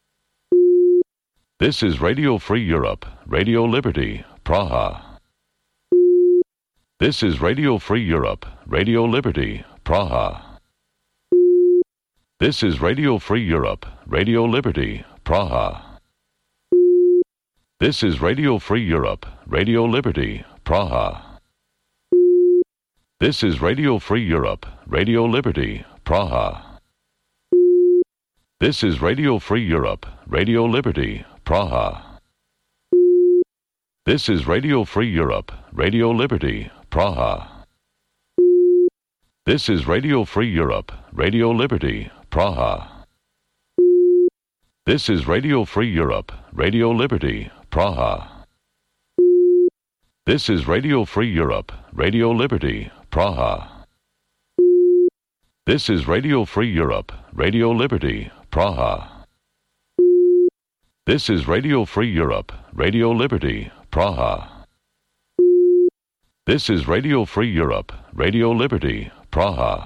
This is Radio Free Europe, Radio Liberty, Praha. This is Radio Free Europe, Radio Liberty, Praha. This is Radio Free Europe, Radio Liberty, Praha. This is Radio Free Europe, Radio Liberty, Praha. This is Radio Free Europe, Radio Liberty, Praha. This is Radio Free Europe, Radio Liberty, Praha. This is Radio Free Europe, Radio Liberty, Praha. This is Radio Free Europe, Radio Liberty, Praha. This is Radio Free Europe, Radio Liberty, Praha. This is Radio Free Europe, Radio Liberty, Praha. This is Radio Free Europe, Radio Liberty, Praha. This is Radio Free Europe, Radio Liberty, Praha. This is Radio Free Europe, Radio Liberty, Praha.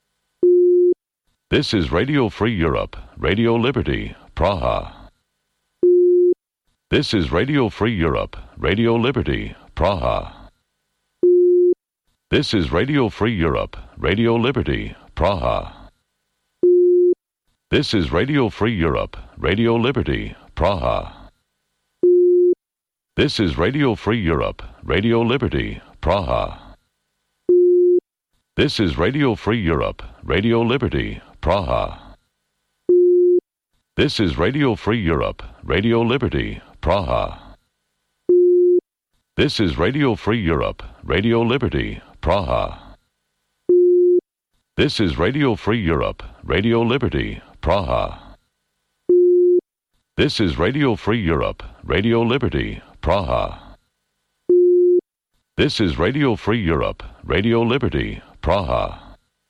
This is Radio Free Europe, Radio Liberty, Praha. This is Radio Free Europe, Radio Liberty, Praha. This is Radio Free Europe, Radio Liberty, Praha. This is Radio Free Europe, Radio Liberty, Praha. This is Radio Free Europe, Radio Liberty, Praha. This is Radio Free Europe, Radio Liberty, Praha. This is Radio Free Europe, Radio Liberty, Praha. This is Radio Free Europe, Radio Liberty, Praha. This is Radio Free Europe, Radio Liberty, Praha. This is Radio Free Europe, Radio Liberty, Praha. This is Radio Free Europe, Radio Liberty, Praha.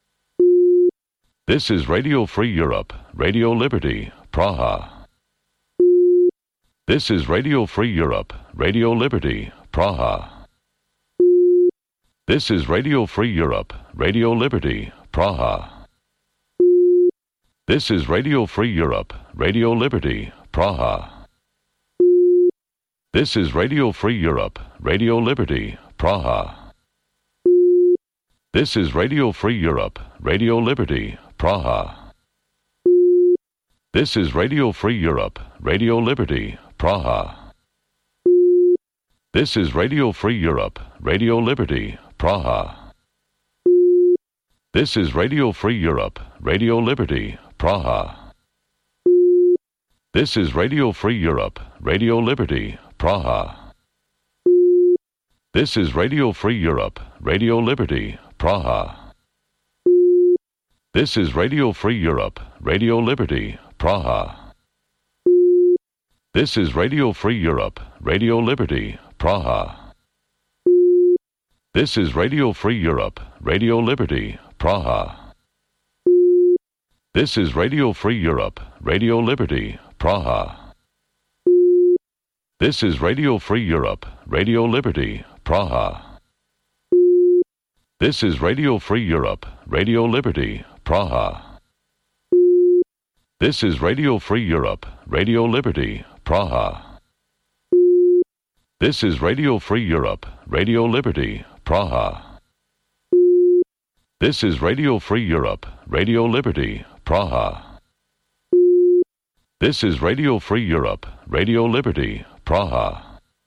This is Radio Free Europe, Radio Liberty, Praha. This is Radio Free Europe, Radio Liberty, Praha. This is Radio Free Europe, Radio Liberty, Praha. This is Radio Free Europe, Radio Liberty, Praha. This is Radio Free Europe, Radio Liberty, Praha. This is Radio Free Europe, Radio Liberty, Praha. This is Radio Free Europe, Radio Liberty, Praha. This is Radio Free Europe, Radio Liberty, Praha. This is Radio Free Europe, Radio Liberty, Praha. This is Radio Free Europe, Radio Liberty, Praha. This is Radio Free Europe, Radio Liberty, Praha. This is Radio Free Europe, Radio Liberty, Praha. This is Radio Free Europe, Radio Liberty, Praha. This is Radio Free Europe, Radio Liberty, Praha. This is Radio Free Europe, Radio Liberty, Praha. This is Radio Free Europe, Radio Liberty, Praha. This is Radio Free Europe, Radio Liberty, Praha. This is Radio Free Europe, Radio Liberty, Praha. This is Radio Free Europe, Radio Liberty, Praha. This is Radio Free Europe, Radio Liberty, Praha. This is Radio Free Europe, Radio Liberty, Praha.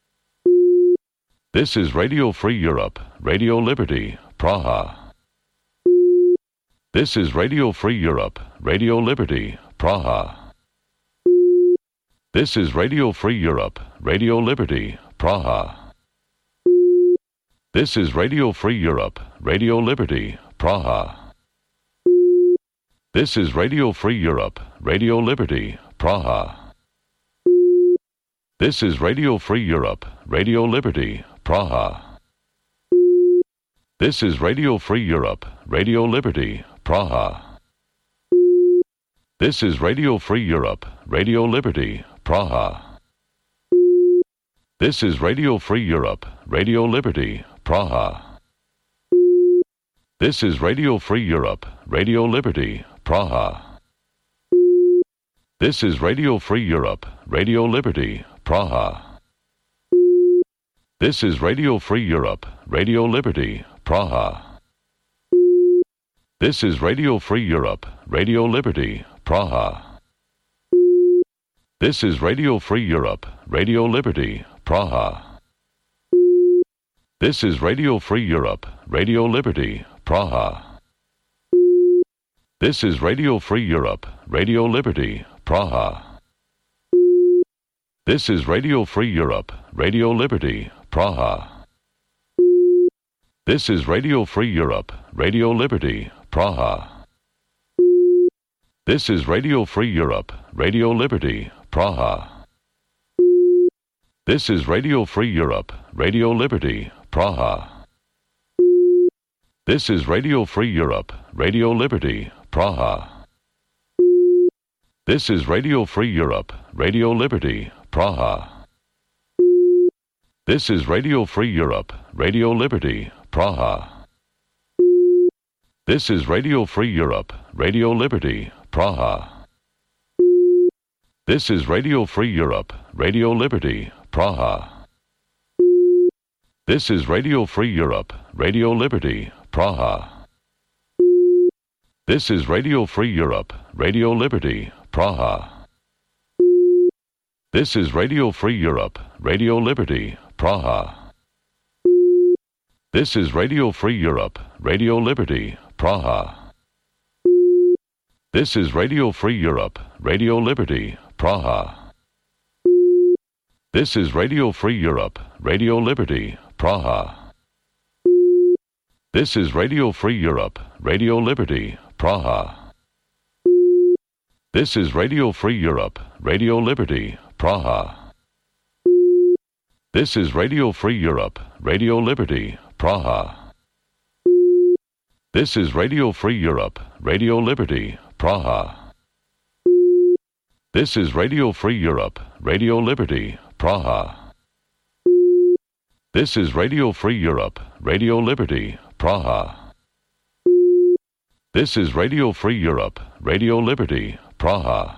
This is Radio Free Europe, Radio Liberty, Praha. This is Radio Free Europe, Radio Liberty, Praha. This is Radio Free Europe, Radio Liberty, Praha. This is Radio Free Europe, Radio Liberty, Praha. This is Radio Free Europe, Radio Liberty, Praha. This is Radio Free Europe, Radio Liberty, Praha. This is Radio Free Europe, Radio Liberty, Praha. This is Radio Free Europe, Radio Liberty, Praha. This is Radio Free Europe, Radio Liberty, Praha. This is Radio Free Europe, Radio Liberty, Praha. This is Radio Free Europe, Radio Liberty, Praha. This is Radio Free Europe, Radio Liberty, Praha. This is Radio Free Europe, Radio Liberty, Praha. This is Radio Free Europe, Radio Liberty, Praha. This is Radio Free Europe, Radio Liberty, Praha. This is Radio Free Europe, Radio Liberty, Praha. This is Radio Free Europe, Radio Liberty, Praha. This is Radio Free Europe, Radio Liberty, Praha. This is Radio Free Europe, Radio Liberty, Praha. This is Radio Free Europe, Radio Liberty, Praha. This is Radio Free Europe, Radio Liberty, Praha. This is Radio Free Europe, Radio Liberty, Praha. This is Radio Free Europe, Radio Liberty, Praha. This is Radio Free Europe, Radio Liberty, Praha. This is Radio Free Europe, Radio Liberty, Praha. This is Radio Free Europe, Radio Liberty, Praha. This is Radio Free Europe, Radio Liberty, Praha. This is Radio Free Europe, Radio Liberty, Praha. This is Radio Free Europe, Radio Liberty, Praha. This is Radio Free Europe, Radio Liberty, Praha. This is Radio Free Europe, Radio Liberty, Praha. This is Radio Free Europe, Radio Liberty, Praha. This is Radio Free Europe, Radio Liberty, Praha. This is Radio Free Europe, Radio Liberty, Praha. This is Radio Free Europe, Radio Liberty, Praha. This is Radio Free Europe, Radio Liberty, Praha. This is Radio Free Europe, Radio Liberty, Praha. This is Radio Free Europe, Radio Liberty, Praha.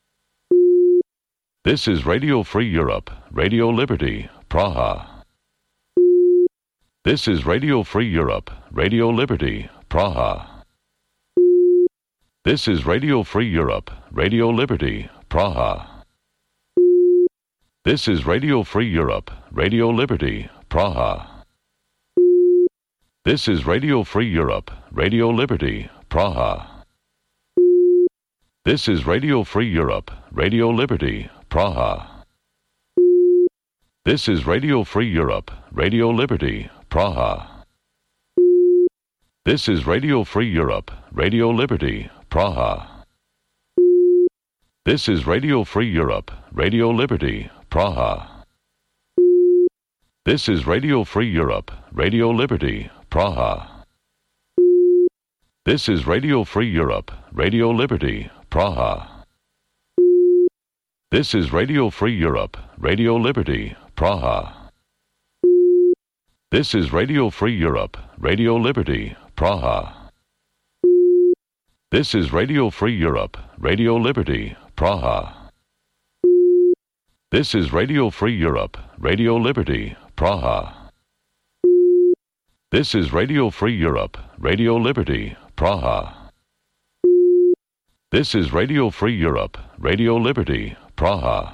This is Radio Free Europe, Radio Liberty, Praha. This is Radio Free Europe, Radio Liberty, Praha. This is Radio Free Europe, Radio Liberty, Praha. This is Radio Free Europe, Radio Liberty, Praha. This is Radio Free Europe, Radio Liberty, Praha. This is Radio Free Europe, Radio Liberty, Praha. This is Radio Free Europe, Radio Liberty, Praha. This is Radio Free Europe, Radio Liberty, Praha. This is Radio Free Europe, Radio Liberty, Praha. This is Radio Free Europe, Radio Liberty, Praha. This is Radio Free Europe, Radio Liberty, Praha. This is Radio Free Europe, Radio Liberty, Praha. This is Radio Free Europe, Radio Liberty, Praha. This is Radio Free Europe, Radio Liberty, Praha. This is Radio Free Europe, Radio Liberty, Praha. This is Radio Free Europe, Radio Liberty, Praha. This is Radio Free Europe, Radio Liberty, Praha.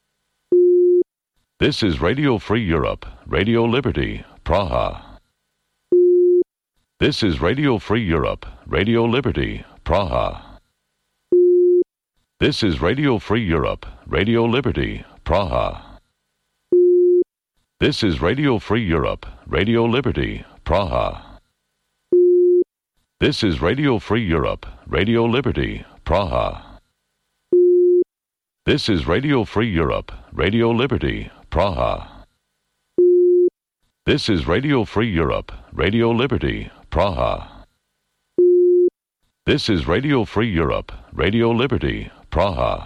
This is Radio Free Europe, Radio Liberty, Praha. This is Radio Free Europe, Radio Liberty, Praha. This is Radio Free Europe, Radio Liberty, Praha. This is Radio Free Europe, Radio Liberty, Praha. This is Radio Free Europe, Radio Liberty, Praha. This is Radio Free Europe, Radio Liberty, Praha. This is Radio Free Europe, Radio Liberty, Praha. This is Radio Free Europe, Radio Liberty, Praha.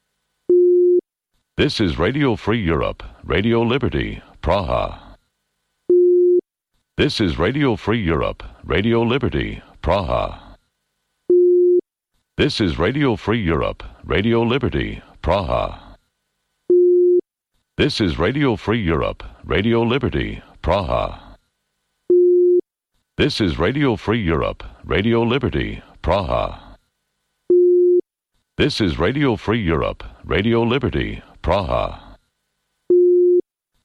This is Radio Free Europe, Radio Liberty, Praha. This is Radio Free Europe, Radio Liberty, Praha. This is Radio Free Europe, Radio Liberty, Praha. This is Radio Free Europe, Radio Liberty, Praha. This is Radio Free Europe, Radio Liberty, Praha. This is Radio Free Europe, Radio Liberty, Praha.